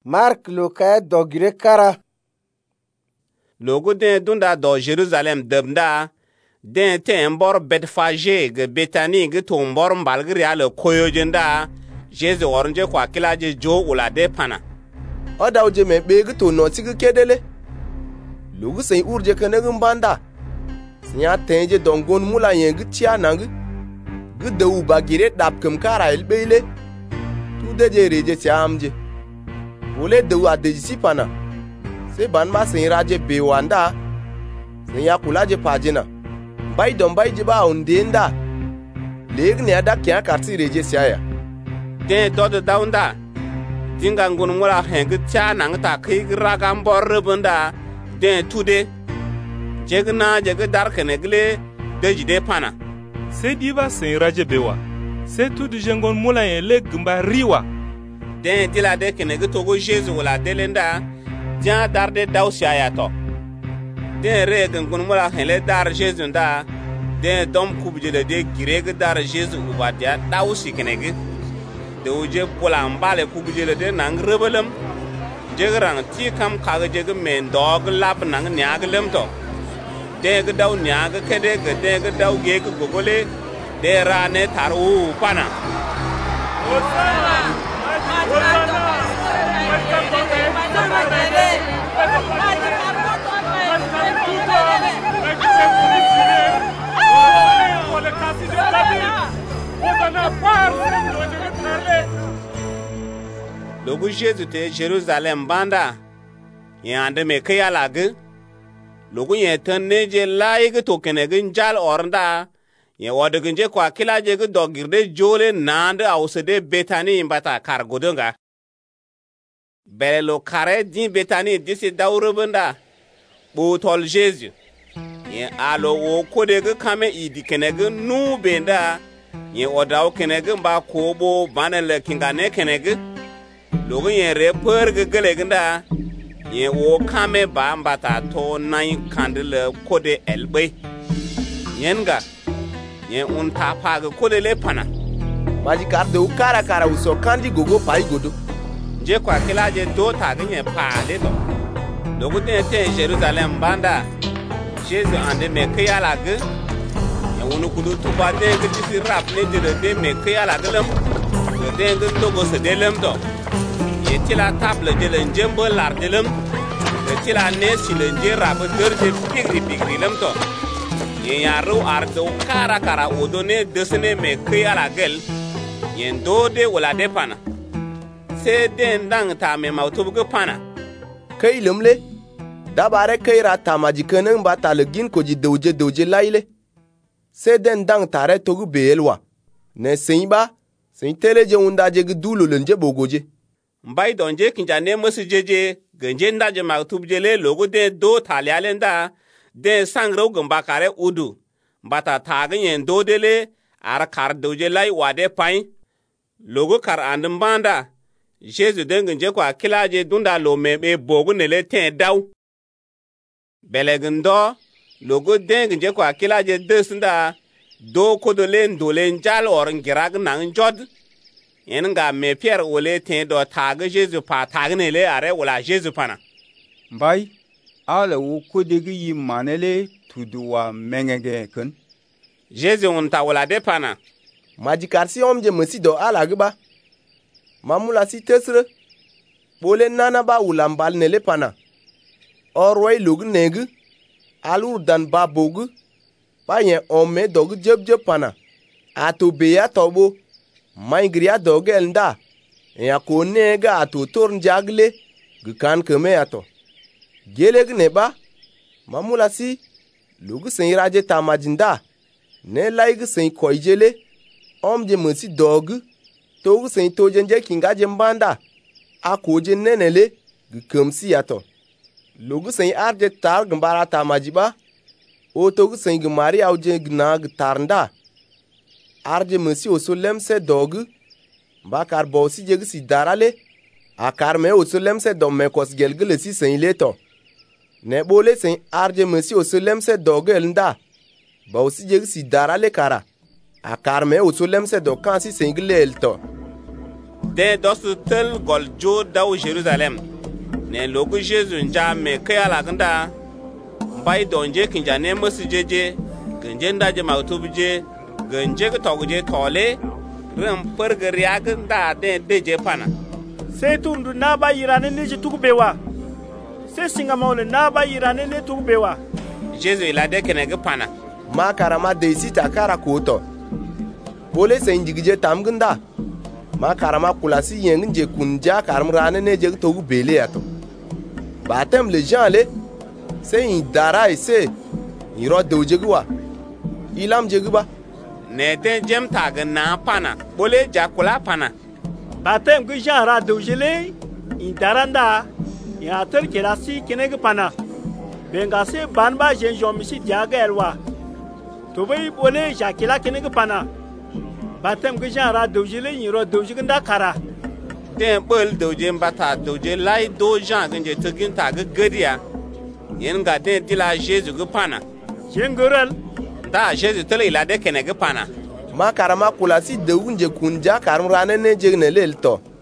Mark lo kaya dogire kara. Logo den dunda do Jerusalem debda den ten bor Betfage ge Betani ge to bor mbalgri ale koyojenda Jesu oronje kwa kilaje jo ulade pana. Odawje me bege to no tigi kedele. Lugu sen urje kanegum banda. Snya tenje dongon mula yengi tia nang. Ge de u bagire dap kem kara elbele. Tu deje reje tiamje. Wole de u adeji pana. Se ban ma sen raje bewanda. Sen ya kulaje pajina. Bai don bai jiba ondenda. Leg ne ada kya karti reje siaya. Den do daunda. Dinga ngun mula hengi tia nang ta kig ragam bor bunda. Den tude jegna jeg dar kenegle deji de pana se diva sen raje bewa se tudu jengon mula en le gumba riwa den dila de kenege togo Jesu wala delenda jan dar de dausia ya to den re ngun mula hele dar Jesu nda den dom kubje de girege dar Jesu ubadia dausi kenege de uje pola mbale kubje de nang rebelem jegrang ti kam kaga jeg men dog lab nang nyag lem to deg daw nyag kede ge deg daw ge gogole de rane taru pana Logo Jesu te Jerusalem banda yande me kaya lage logo ye tanne je laige to kenege njal ornda ye wodege kwa kila je ge dogirde jole nande ausede Betani mbata kargodonga bele lo kare din Betani disi dawro banda bo tol Jesu ye alo wo kodege kame idi kenege nu benda ye odaw kenege mba kobo banele kingane kenege logo ye reper gele ganda ye wo kame ba mbata to nai kandele kode elbe yenga ye unta paga kode le pana maji karde u kara uso kandi gogo pai godo je kwa kilaje do ta ganye pa le to logo te Jerusalem banda Jesu ande me kaya ge ye wonu kudu tuba de giti rap le de me kaya gelem de ndogo se delem to tila table de lenjembo lar de lem tila nesi lenje rab derje pigri lem to ye yaru ardo kara odone desene me kaya gel yendo de wala de pana se den dang ta me mautubu pana kai lumle dabare kai rata majikanen ba talgin ko ji doje laile se den dang tare togu beelwa ne seinba sein teleje unda je gudulo lenje bogoje mbai donje kinjane musu jeje genje ndaje maktubjele logo de do talialenda de sangro gamba kare udu bata tagen do dele ar kar doje lai wade pain logo kar andin banda Jesu dengenje kwa kilaje dunda lo mebe bogu nele ten daw belegendo logo dengenje kwa kilaje desnda do kodolen dolen jal or ngirag nang jod yenga me Pierre wole ten do tag Jesu pa tagnele are wala Jesu pana mbai ala wo kodegi yimanele tuduwa mengege kun Jesu unta wala de pana majikarsi omje mesi do ala gba mamula si tesre bole nana ba ulambal nele pana orway lug neg alur dan ba bogu ba yen ome dog jeb pana ato beya tobo maingria dogel nda ya ko nega ato torn jagle gukan keme ato geleg neba mamula si lug sen raje tamajinda ne laig sen koijele omje mesi dog togu sen tojenje kingaje mbanda akoje nenele gukamsi ato logu sen arje tar gmbara tamajiba o togu sen gmari auje gnag tarnda arje mesi osolem se dog bakar bosi jeg si darale akar me osolem se dom mekos gelgele si sen leto ne bole sen arje mesi osolem se dogel nda bosi jeg si darale kara akar me osolem se do kan si sen glelto de dos tel gol jo daw Jerusalem ne logu Jésus nja me kaya la ganda bai donje kinja ne masijeje ganje ndaje mautubje ganje ga togje tole ram perger ya ganda de deje pana sai tundu na ba yirane ne ji tukubewa sai singa maule na ba yirane ne tukubewa Jésus ila de kene ga pana ma karama de sita kara koto bole sai njigje tamgunda ma karama kulasi yeng je kunja karam rane ne je togu bele ato batem le gens le sai dara ise iro doje gwa ilam je gba ne den jem tag na pana bole jakula pana batem gu jara dojele indaranda ya tel kelasi keneg pana benga se banba jen jomisi diaga elwa to bai bole jakila keneg pana batem gu jara dojele iro dojiganda kara den bol doje mbata doje lai do jan ganje tugin tag gadiya yen ga den dila Jésus gu pana jengorel da Jésus tele ila de keneg pana ma karama kulasi de unje kunja karam rane ne je ne lelto